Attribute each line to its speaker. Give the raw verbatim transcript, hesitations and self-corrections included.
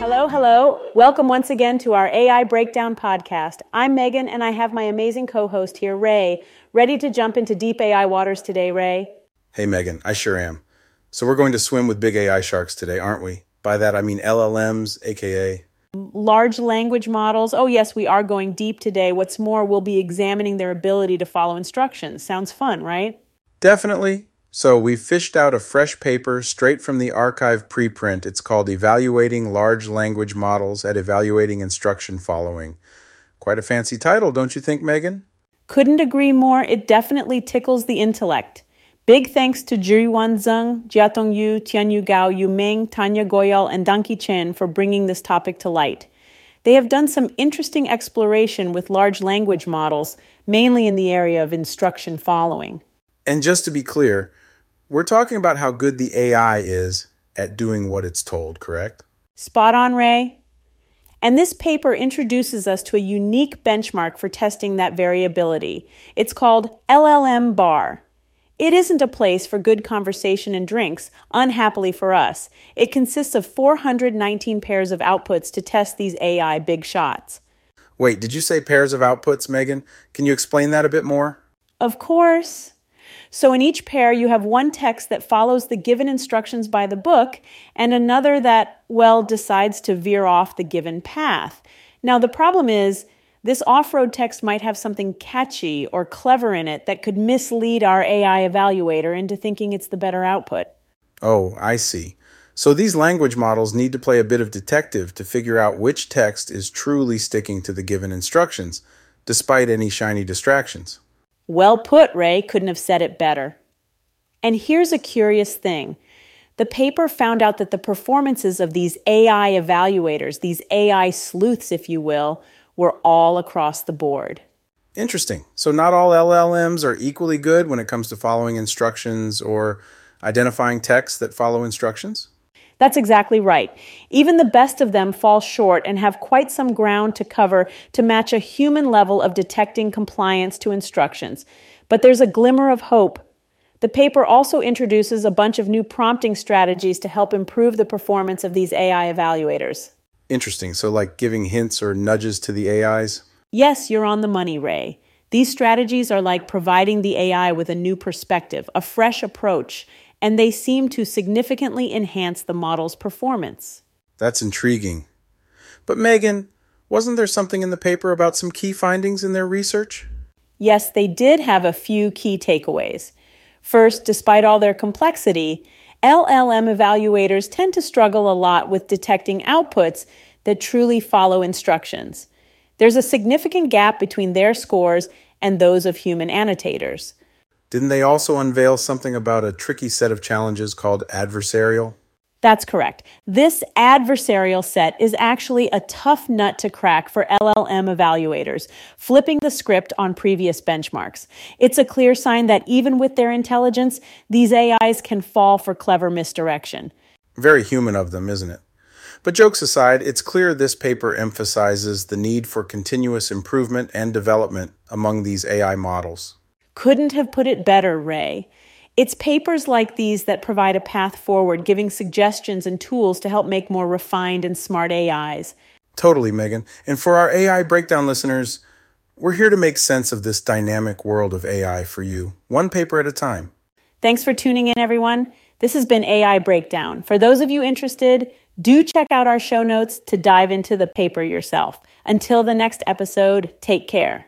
Speaker 1: Hello, hello. Welcome once again to our A I Breakdown podcast. I'm Megan, and I have my amazing co-host here, Ray, ready to jump into deep A I waters today, Ray.
Speaker 2: Hey, Megan, I sure am. So we're going to swim with big A I sharks today, aren't we? By that, I mean L L Ms, a k a
Speaker 1: large language models. Oh, yes, we are going deep today. What's more, we'll be examining their ability to follow instructions. Sounds fun, right?
Speaker 2: Definitely. So we fished out a fresh paper straight from the archive preprint. It's called Evaluating Large Language Models at Evaluating Instruction Following. Quite a fancy title, don't you think, Megan?
Speaker 1: Couldn't agree more. It definitely tickles the intellect. Big thanks to Jiryuan Zheng, Jiatong Yu, Tianyu Gao, Yu Ming, Tanya Goyal, and Danqi Chen for bringing this topic to light. They have done some interesting exploration with large language models, mainly in the area of instruction following.
Speaker 2: And just to be clear, we're talking about how good the A I is at doing what it's told, correct?
Speaker 1: Spot on, Ray. And this paper introduces us to a unique benchmark for testing that variability. It's called L L M bar. It isn't a place for good conversation and drinks, unhappily for us. It consists of four hundred nineteen pairs of outputs to test these A I big shots.
Speaker 2: Wait, did you say pairs of outputs, Megan? Can you explain that a bit more?
Speaker 1: Of course. So in each pair, you have one text that follows the given instructions by the book and another that, well, decides to veer off the given path. Now, the problem is, this off-road text might have something catchy or clever in it that could mislead our A I evaluator into thinking it's the better output.
Speaker 2: Oh, I see. So these language models need to play a bit of detective to figure out which text is truly sticking to the given instructions, despite any shiny distractions.
Speaker 1: Well put, Ray. Couldn't have said it better. And here's a curious thing. The paper found out that the performances of these A I evaluators, these A I sleuths, if you will, were all across the board.
Speaker 2: Interesting. So not all L L Ms are equally good when it comes to following instructions or identifying texts that follow instructions?
Speaker 1: That's exactly right. Even the best of them fall short and have quite some ground to cover to match a human level of detecting compliance to instructions. But there's a glimmer of hope. The paper also introduces a bunch of new prompting strategies to help improve the performance of these A I evaluators.
Speaker 2: Interesting. So like giving hints or nudges to the A Is?
Speaker 1: Yes, you're on the money, Ray. These strategies are like providing the A I with a new perspective, a fresh approach, and they seem to significantly enhance the model's performance.
Speaker 2: That's intriguing. But Megan, wasn't there something in the paper about some key findings in their research?
Speaker 1: Yes, they did have a few key takeaways. First, despite all their complexity, L L M evaluators tend to struggle a lot with detecting outputs that truly follow instructions. There's a significant gap between their scores and those of human annotators.
Speaker 2: Didn't they also unveil something about a tricky set of challenges called adversarial?
Speaker 1: That's correct. This adversarial set is actually a tough nut to crack for L L M evaluators, flipping the script on previous benchmarks. It's a clear sign that even with their intelligence, these A Is can fall for clever misdirection.
Speaker 2: Very human of them, isn't it? But jokes aside, it's clear this paper emphasizes the need for continuous improvement and development among these A I models.
Speaker 1: Couldn't have put it better, Ray. It's papers like these that provide a path forward, giving suggestions and tools to help make more refined and smart A Is.
Speaker 2: Totally, Megan. And for our A I Breakdown listeners, we're here to make sense of this dynamic world of A I for you, one paper at a time.
Speaker 1: Thanks for tuning in, everyone. This has been A I Breakdown. For those of you interested, do check out our show notes to dive into the paper yourself. Until the next episode, take care.